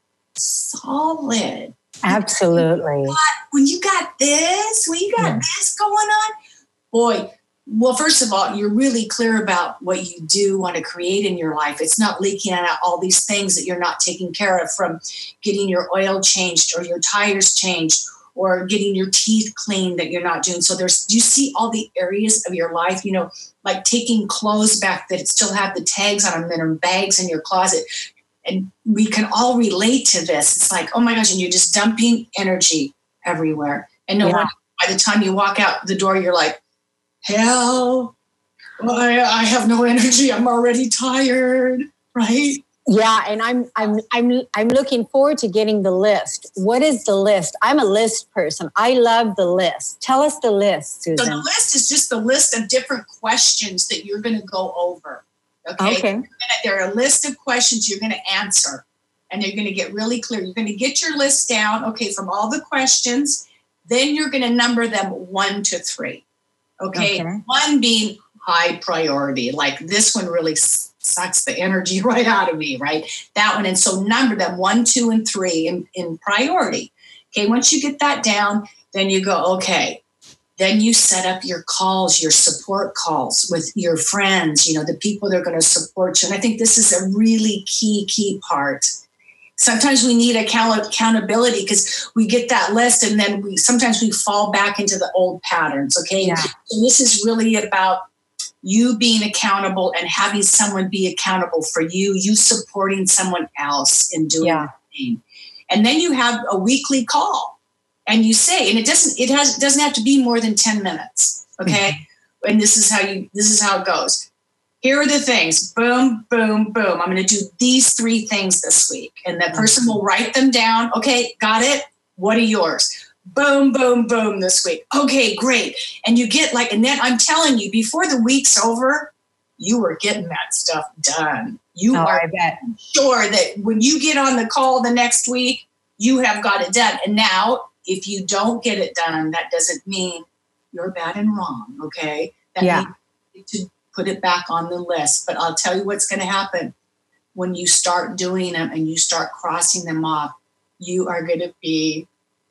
solid. Absolutely. When you got this, when you got yeah. this going on, boy, well, first of all, you're really clear about what you do want to create in your life. It's not leaking out all these things that you're not taking care of, from getting your oil changed or your tires changed or getting your teeth cleaned that you're not doing. So there's, do you see all the areas of your life, you know, like taking clothes back that still have the tags on them that are bags in your closet. And we can all relate to this. It's like, oh my gosh, and you're just dumping energy everywhere. And no yeah. wonder by the time you walk out the door, you're like, hell, I, I have no energy. I'm already tired, right? Yeah, and I'm I'm I'm I'm looking forward to getting the list. What is the list? I'm a list person. I love the list. Tell us the list, Susan. So the list is just the list of different questions that you're going to go over. Okay. Okay. Gonna, there are a list of questions you're going to answer, and they're going to get really clear. You're going to get your list down, okay, from all the questions. Then you're going to number them one to three. Okay? okay. One being high priority, like this one really sucks the energy right out of me, right? That one. And so number them one, two, and three in, in priority. Okay. Once you get that down, then you go, okay. Then you set up your calls, your support calls with your friends, you know, the people that are going to support you. And I think this is a really key, key part. Sometimes we need account- accountability because we get that list and then we sometimes we fall back into the old patterns. Okay. Yeah. So this is really about you being accountable and having someone be accountable for you, you supporting someone else in doing yeah. the thing. And then you have a weekly call and you say, and it doesn't, it has, it doesn't have to be more than ten minutes. Okay. Mm-hmm. And this is how you, this is how it goes. Here are the things, boom, boom, boom. I'm going to do these three things this week. And that person will write them down. Okay, got it. What are yours? Boom, boom, boom this week. Okay, great. And you get like, and then I'm telling you, before the week's over, you are getting that stuff done. You oh, are I bet. sure that when you get on the call the next week, you have got it done. And now, if you don't get it done, that doesn't mean you're bad and wrong, okay? That yeah. means to put it back on the list. But I'll tell you what's going to happen. When you start doing them and you start crossing them off, you are going to be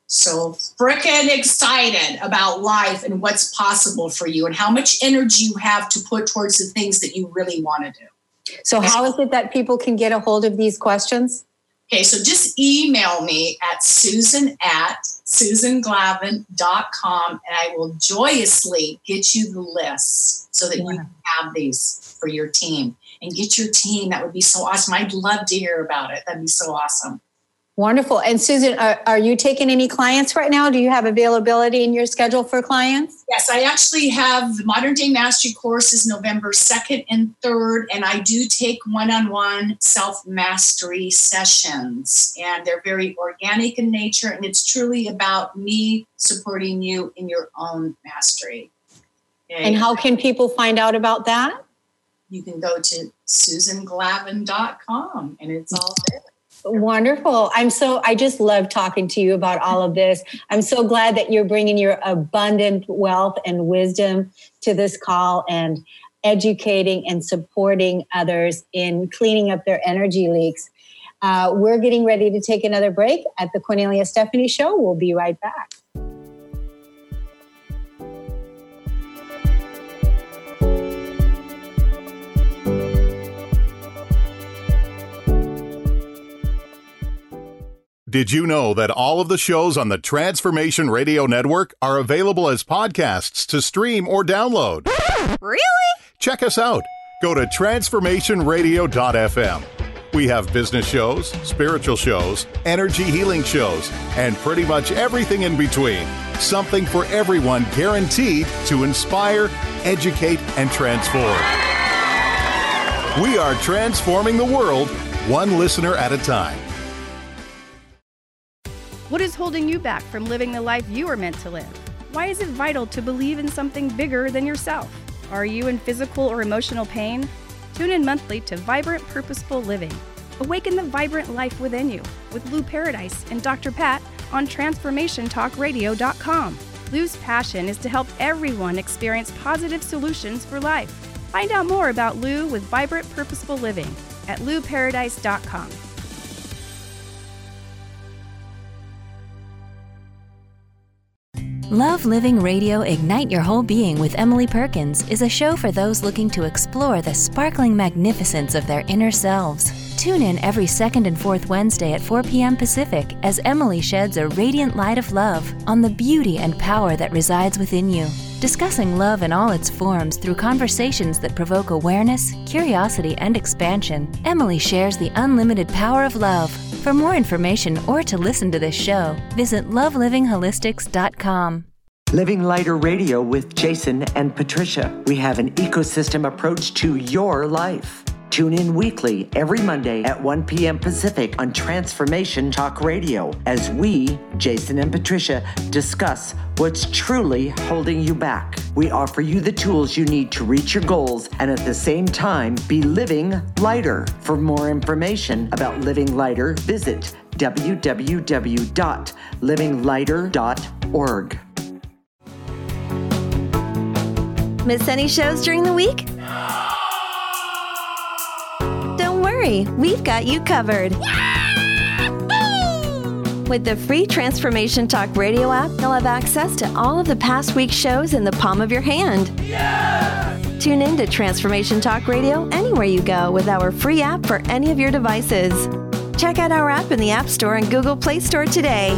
so freaking excited about life and what's possible for you and how much energy you have to put towards the things that you really want to do. So how is it that people can get a hold of these questions? Okay, so just email me at Susan at Susan Glavin dot com and I will joyously get you the list so that yeah. you can have these for your team and get your team. That would be so awesome. I'd love to hear about it. That'd be so awesome. Wonderful. And Susan, are, are you taking any clients right now? Do you have availability in your schedule for clients? Yes, I actually have the Modern Day Mastery courses November second and third, and I do take one-on-one self-mastery sessions, and they're very organic in nature, and it's truly about me supporting you in your own mastery. Okay. And how can people find out about that? You can go to Susan Glavin dot com, and it's all there. Wonderful. I'm so, I just love talking to you about all of this. I'm so glad that you're bringing your abundant wealth and wisdom to this call and educating and supporting others in cleaning up their energy leaks. Uh, we're getting ready to take another break at the Cornelia Stephanie Show. We'll be right back. Did you know that all of the shows on the Transformation Radio Network are available as podcasts to stream or download? Really? Check us out. Go to transformation radio dot f m. We have business shows, spiritual shows, energy healing shows, and pretty much everything in between. Something for everyone, guaranteed to inspire, educate, and transform. We are transforming the world, one listener at a time. What is holding you back from living the life you are meant to live? Why is it vital to believe in something bigger than yourself? Are you in physical or emotional pain? Tune in monthly to Vibrant Purposeful Living. Awaken the vibrant life within you with Lou Paradise and Doctor Pat on transformation talk radio dot com. Lou's passion is to help everyone experience positive solutions for life. Find out more about Lou with Vibrant Purposeful Living at lou paradise dot com. Love Living Radio Ignite Your Whole Being with Emily Perkins is a show for those looking to explore the sparkling magnificence of their inner selves. Tune in every second and fourth Wednesday at four p.m. Pacific as Emily sheds a radiant light of love on the beauty and power that resides within you. Discussing love in all its forms through conversations that provoke awareness, curiosity, and expansion, Emily shares the unlimited power of love. For more information or to listen to this show, visit love living holistics dot com. Living Lighter Radio with Jason and Patricia. We have an ecosystem approach to your life. Tune in weekly every Monday at one p.m. Pacific on Transformation Talk Radio as we, Jason and Patricia, discuss what's truly holding you back. We offer you the tools you need to reach your goals and at the same time be living lighter. For more information about Living Lighter, visit w w w dot living lighter dot org. Miss any shows during the week? Don't worry, we've got you covered. With the free Transformation Talk Radio app, you'll have access to all of the past week's shows in the palm of your hand. Yes! Tune in to Transformation Talk Radio anywhere you go with our free app for any of your devices. Check out our app in the App Store and Google Play Store today.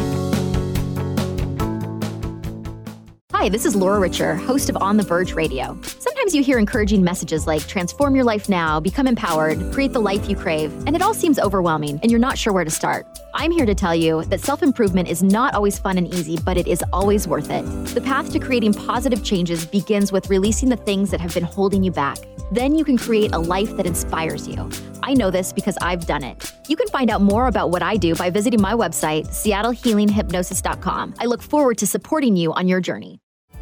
Hi, this is Laura Richer, host of On the Verge Radio. Sometimes you hear encouraging messages like transform your life now, become empowered, create the life you crave, and it all seems overwhelming and you're not sure where to start. I'm here to tell you that self-improvement is not always fun and easy, but it is always worth it. The path to creating positive changes begins with releasing the things that have been holding you back. Then you can create a life that inspires you. I know this because I've done it. You can find out more about what I do by visiting my website, seattle healing hypnosis dot com. I look forward to supporting you on your journey.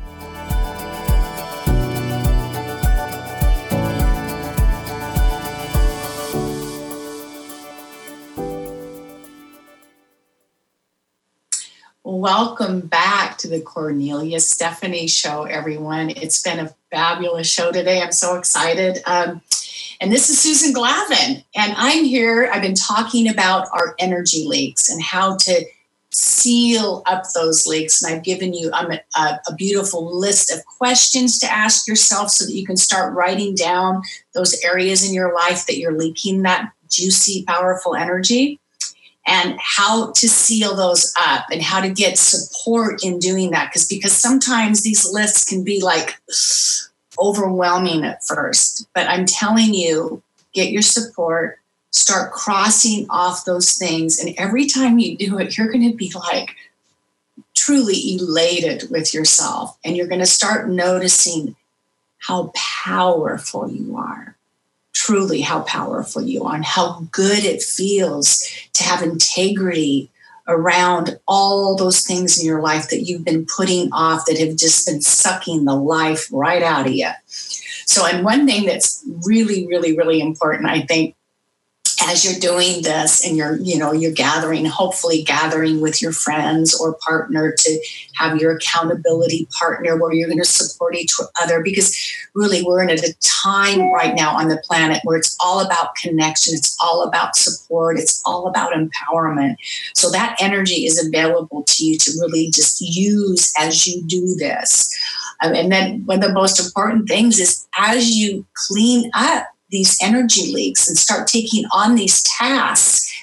Welcome back to the Cornelia Stephanie Show, everyone. It's been a fabulous show today. I'm so excited. Um, and this is Susan Glavin, and I'm here. I've been talking about our energy leaks and how to seal up those leaks. And I've given you um, a, a beautiful list of questions to ask yourself so that you can start writing down those areas in your life that you're leaking that juicy, powerful energy, and how to seal those up and how to get support in doing that. Because because sometimes these lists can be like overwhelming at first. But I'm telling you, get your support, start crossing off those things. And every time you do it, you're going to be like truly elated with yourself. And you're going to start noticing how powerful you are. Truly how powerful you are and how good it feels to have integrity around all those things in your life that you've been putting off that have just been sucking the life right out of you. So, and one thing that's really, really, really important, I think, as you're doing this and you're, you know, you're gathering, hopefully gathering with your friends or partner to have your accountability partner where you're going to support each other, because really we're in a time right now on the planet where it's all about connection. It's all about support. It's all about empowerment. So that energy is available to you to really just use as you do this. Um, and then one of the most important things is as you clean up these energy leaks and start taking on these tasks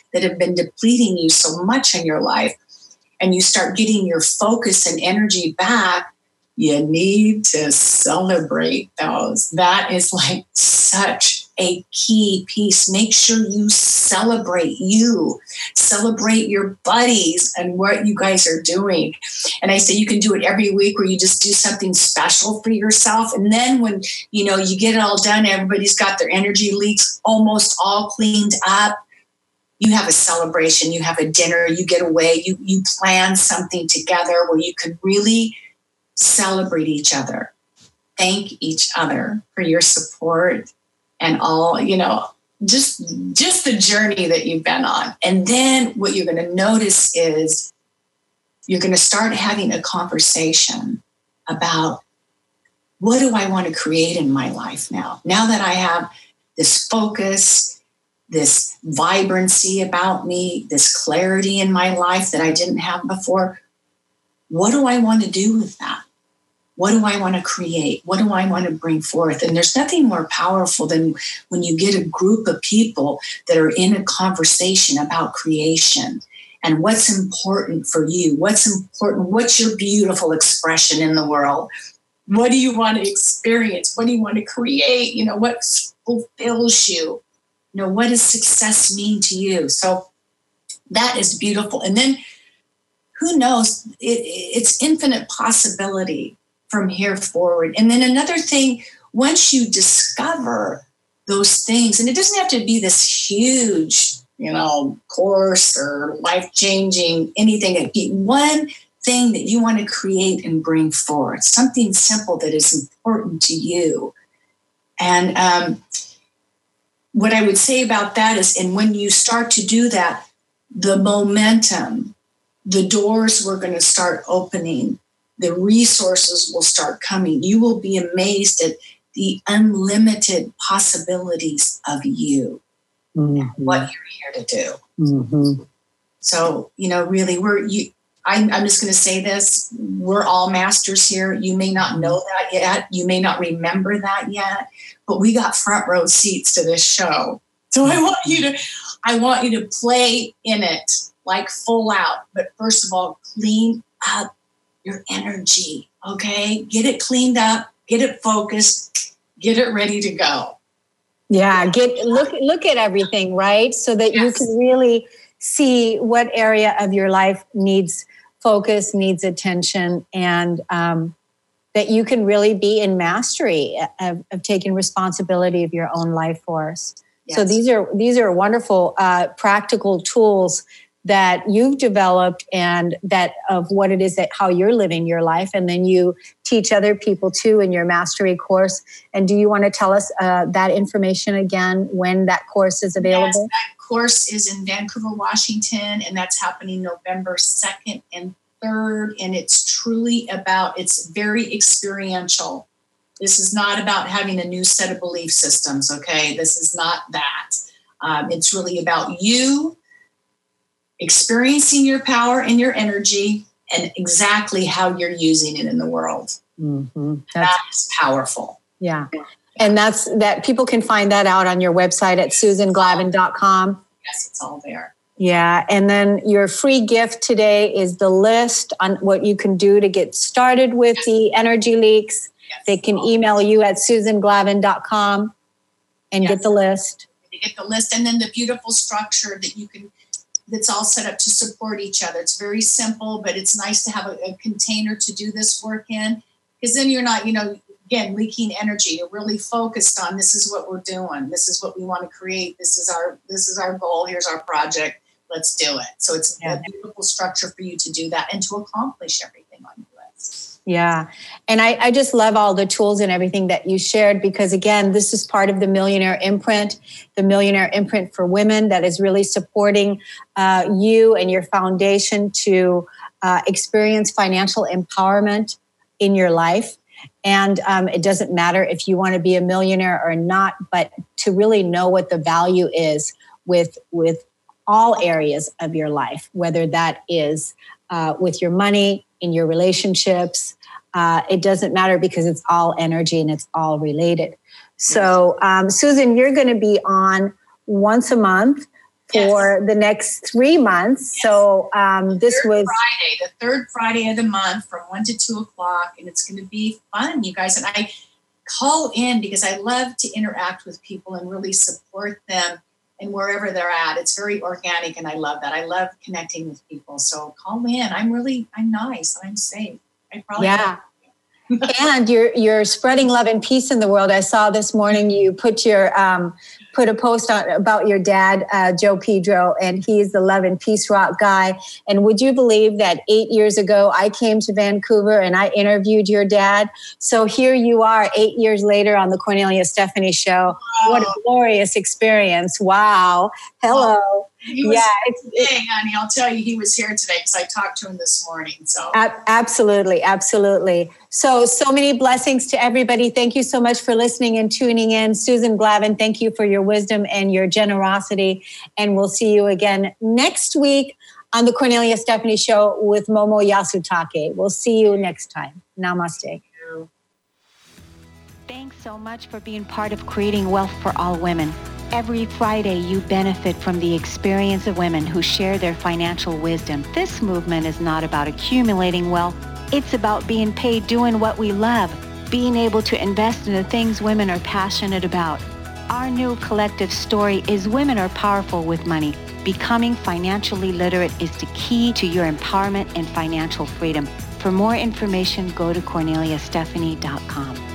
that have been depleting you so much in your life, and you start getting your focus and energy back, you need to celebrate those. That is like such a key piece. Make sure you celebrate you, celebrate your buddies and what you guys are doing. And I say you can do it every week where you just do something special for yourself. And then when, you know, you get it all done, everybody's got their energy leaks almost all cleaned up. You have a celebration, you have a dinner, you get away, you, you plan something together where you can really celebrate each other, thank each other for your support and all, you know, just, just the journey that you've been on. And then what you're going to notice is you're going to start having a conversation about what do I want to create in my life now? Now that I have this focus, this vibrancy about me, this clarity in my life that I didn't have before, what do I want to do with that? What do I want to create? What do I want to bring forth? And there's nothing more powerful than when you get a group of people that are in a conversation about creation and what's important for you, what's important, what's your beautiful expression in the world? What do you want to experience? What do you want to create? You know, what fulfills you? You know, what does success mean to you? So that is beautiful. And then who knows, it, it's infinite possibility from here forward. And then another thing, once you discover those things, and it doesn't have to be this huge, you know, course or life-changing anything, it'd be one thing that you want to create and bring forth, something simple that is important to you. And um, what I would say about that is, and when you start to do that, the momentum, the doors were going to start opening, the resources will start coming. You will be amazed at the unlimited possibilities of you, mm-hmm. and what you're here to do. Mm-hmm. So, you know, really, we're you. I'm, I'm just going to say this: we're all masters here. You may not know that yet. You may not remember that yet. But we got front row seats to this show. So I want you to, I want you to play in it like full out. But first of all, clean up your energy, okay? Get it cleaned up, get it focused, get it ready to go. Yeah, get look look at everything, right? So that yes. you can really see what area of your life needs focus, needs attention, and um, that you can really be in mastery of, of taking responsibility of your own life force. Yes. So these are these are wonderful uh, practical tools that you've developed, and that of what it is that how you're living your life, and then you teach other people too in your mastery course. And do you want to tell us uh, that information again, when that course is available? Yes, that course is in Vancouver, Washington, and that's happening November second and third, and it's truly about, it's very experiential. This is not about having a new set of belief systems, okay? This is not that. Um, it's really about you experiencing your power and your energy and exactly how you're using it in the world. Mm-hmm. That's powerful. Yeah. And that's that people can find that out on your website at susan glavin dot com. Yes, it's all there. Yeah. And then your free gift today is the list on what you can do to get started with the energy leaks. Yes. They can email you at susan glavin dot com and yes. get the list. You get the list, and then the beautiful structure that you can, that's all set up to support each other. It's very simple, but it's nice to have a, a container to do this work in, because then you're not, you know, again, leaking energy. You're really focused on, this is what we're doing. This is what we want to create. This is our, this is our goal. Here's our project. Let's do it. So it's yeah. a beautiful structure for you to do that and to accomplish everything on your list. Yeah. And I, I just love all the tools and everything that you shared, because again, this is part of the Millionaire Imprint, the Millionaire Imprint for Women, that is really supporting uh, you and your foundation to uh, experience financial empowerment in your life. And um, it doesn't matter if you want to be a millionaire or not, but to really know what the value is with, with all areas of your life, whether that is uh, with your money, in your relationships. Uh, it doesn't matter, because it's all energy and it's all related. So, um, Susan, you're going to be on once a month for yes. the next three months. Yes. So um, this third was Friday, the third Friday of the month from one to two o'clock. And it's going to be fun, you guys. And I call in because I love to interact with people and really support them and wherever they're at. It's very organic. And I love that. I love connecting with people. So call in. I'm really, I'm nice. I'm safe. I probably yeah. And you're you're spreading love and peace in the world. I saw this morning you put your um, put a post on about your dad, uh, Joe Pedro, and he's the love and peace rock guy. And would you believe that eight years ago I came to Vancouver and I interviewed your dad? So here you are, eight years later on the Cornelia Stephanie Show. Wow. What a glorious experience! Wow. Hello. Oh. He was yeah, it's, today, honey. I'll tell you, he was here today because I talked to him this morning. So ab- absolutely, absolutely. So, so many blessings to everybody. Thank you so much for listening and tuning in. Susan Glavin, thank you for your wisdom and your generosity. And we'll see you again next week on the Cornelia Stephanie Show with Momo Yasutake. We'll see you next time. Namaste. Thanks so much for being part of Creating Wealth for All Women. Every Friday, you benefit from the experience of women who share their financial wisdom. This movement is not about accumulating wealth. It's about being paid doing what we love, being able to invest in the things women are passionate about. Our new collective story is Women Are Powerful with Money. Becoming financially literate is the key to your empowerment and financial freedom. For more information, go to cornelia stephanie dot com.